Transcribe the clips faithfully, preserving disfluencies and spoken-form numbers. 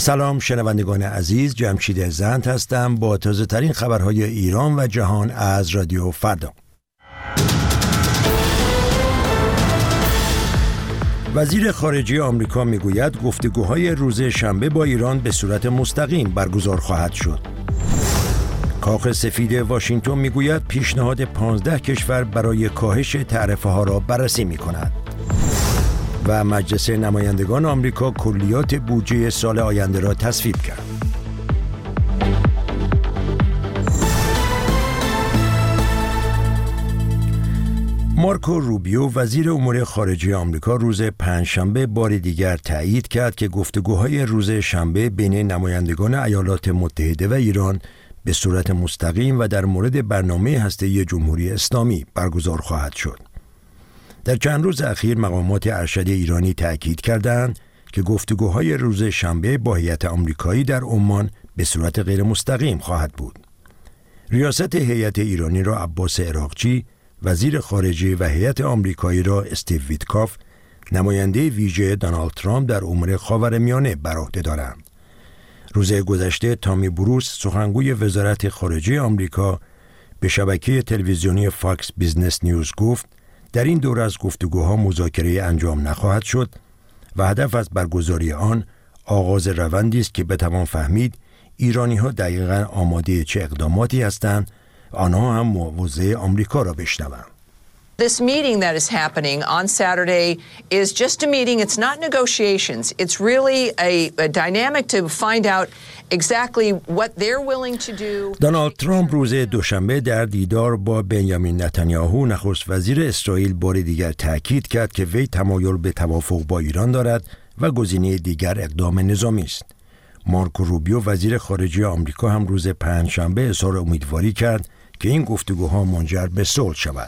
سلام شنوندگان عزیز، جمشید زند هستم با تازه ترین خبرهای ایران و جهان از رادیو فردا. وزیر خارجه آمریکا میگوید گفتگوهای روز شنبه با ایران به صورت مستقیم برگزار خواهد شد. کاخ سفید واشنگتن میگوید پیشنهاد پانزده کشور برای کاهش تعرفه ها را بررسی می کند. و مجلس نمایندگان آمریکا کلیات بودجه سال آینده را تصویب کرد. مارکو روبیو وزیر امور خارجه آمریکا روز پنجشنبه بار دیگر تایید کرد که گفتگوهای روز شنبه بین نمایندگان ایالات متحده و ایران به صورت مستقیم و در مورد برنامه هسته‌ای جمهوری اسلامی برگزار خواهد شد. در چند روز اخیر مقامات ارشد ایرانی تأکید کردند که گفتگوهای روز شنبه با هیئت آمریکایی در عمان به صورت غیر مستقیم خواهد بود. ریاست هیئت ایرانی را عباس عراقچی، وزیر خارجه و هیئت آمریکایی را استیو ویتکاف، نماینده ویژه دونالد ترامپ در امور خاورمیانه بر عهده دارند. روز گذشته تامی بروس، سخنگوی وزارت خارجه آمریکا، به شبکه تلویزیونی فاکس بیزنس نیوز گفت در این دوره از گفتگوها مذاکره انجام نخواهد شد و هدف از برگزاری آن آغاز روندی است که بتوان فهمید ایرانی‌ها دقیقاً آماده چه اقداماتی هستند، آنها هم موضع آمریکا را بشنوند. This meeting that is happening on Saturday is just a meeting. It's not negotiations. It's really a, a dynamic to find out exactly what they're willing to do. دونالد ترامپ روز دوشنبه در دیدار با بنیامین نتانیاهو نخست وزیر اسرائیل بار دیگر تاکید کرد که وی تمایل به توافق با ایران دارد و گزینه دیگر اقدام نظامی است. مارکو روبیو وزیر خارجه آمریکا هم روز پنجشنبه اظهار امیدواری کرد که این گفتگوها منجر به صلح شود.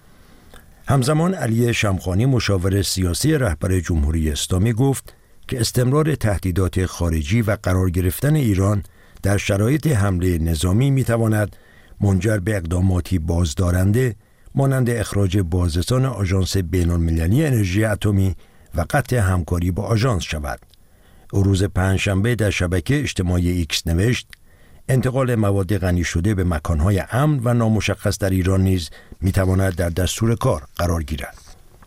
همزمان علی شمخانی مشاور سیاسی رهبر جمهوری اسلامی گفت که استمرار تهدیدات خارجی و قرار گرفتن ایران در شرایط حمله نظامی میتواند منجر به اقداماتی بازدارنده مانند اخراج بازرسان آژانس بین‌المللی انرژی اتمی و قطع همکاری با آژانس شود. او روز پنجشنبه در شبکه اجتماعی ایکس نوشت انتقال مواد غنی شده به مکانهای امن و نامشخص در ایران نیز میتواند در دستور کار قرار گیرد.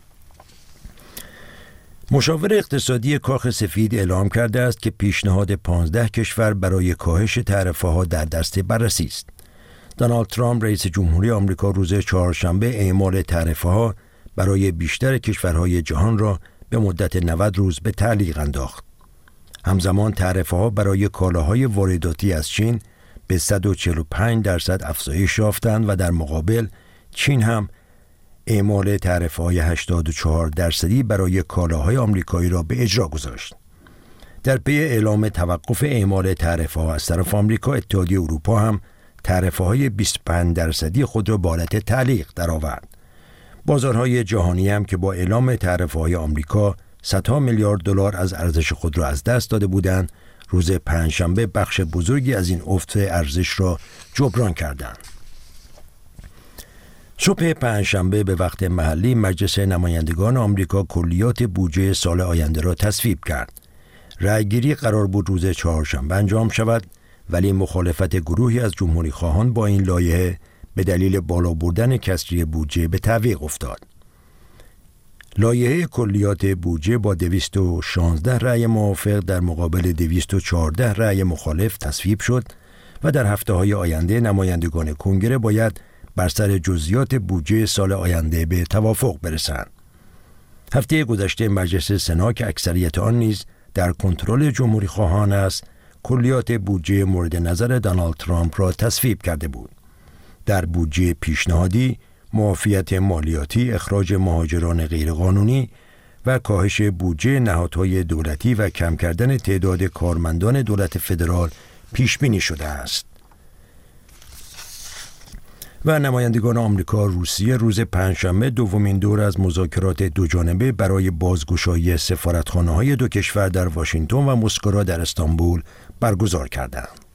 مشاور اقتصادی کاخ سفید اعلام کرده است که پیشنهاد پانزده کشور برای کاهش تعرفه ها در دست بررسی است. دونالد ترامپ رئیس جمهوری آمریکا روز چهارشنبه اعمال تعرفه ها برای بیشتر کشورهای جهان را به مدت نود روز به تعلیق انداخت. همزمان تعرفه ها برای کالاهای وارداتی از چین به صد و چهل و پنج درصد افزایش یافتند و در مقابل چین هم اعمال تعرفه های هشتاد و چهار درصدی برای کالاهای آمریکایی را به اجرا گذاشت. در پی اعلام توقف اعمال تعرفه ها از طرف آمریکا، اتحادیه اروپا هم تعرفه های بیست و پنج درصدی خود را به حالت تعلیق درآورد. بازارهای جهانی هم که با اعلام تعرفه های آمریکا صدها میلیارد دلار از ارزش خود را از دست داده بودند، روز پنجشنبه بخش بزرگی از این افت ارزش را جبران کردند. صبح پنجشنبه به وقت محلی مجلس نمایندگان آمریکا کلیات بودجه سال آینده را تصویب کرد. رأیگیری قرار بود روز چهارشنبه انجام شود، ولی مخالفت گروهی از جمهوری خواهان با این لایحه به دلیل بالا بردن کسری بودجه به تعویق افتاد. لایحه کلیات بودجه با دویست و شانزده رأی موافق در مقابل دویست و چهارده رأی مخالف تصویب شد و در هفته‌های آینده نمایندگان کنگره باید بر سر جزئیات بودجه سال آینده به توافق برسند. هفته گذشته مجلس سنا که اکثریت آن نیز در کنترل جمهوری خواهان است، کلیات بودجه مورد نظر دونالد ترامپ را تصویب کرده بود. در بودجه پیشنهادی معافیت مالیاتی، اخراج مهاجران غیرقانونی و کاهش بودجه نهادهای دولتی و کم کردن تعداد کارمندان دولت فدرال پیش بینی شده است. و نمایندگان آمریکا روسیه روز پنجشنبه دومین دور از مذاکرات دوجانبه برای بازگشایی سفارتخانه‌های دو کشور در واشنگتن و مسکو را در استانبول برگزار کردند.